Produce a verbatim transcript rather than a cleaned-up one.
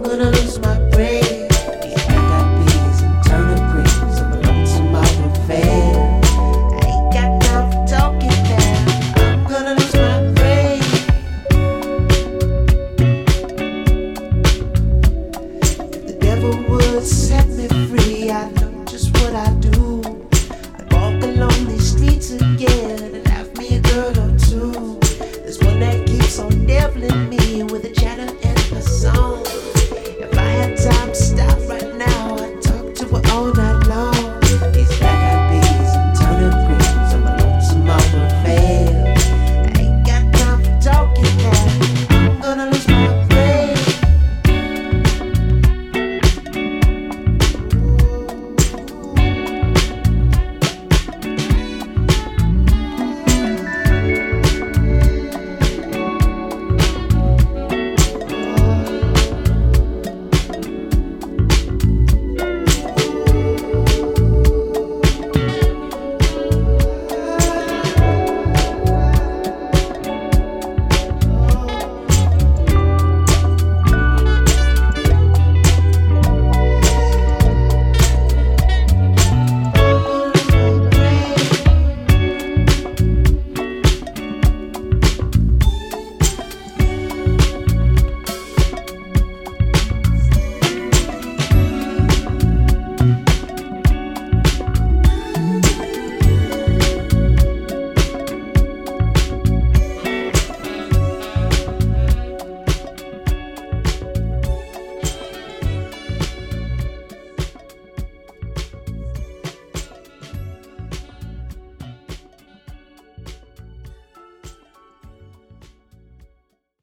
gonna lose my brain. These black eyed peas and turnip greens of a lonesome mountain fair. I ain't got time for talking now. I'm gonna lose my brain. If the devil would set me free, I know just what I do.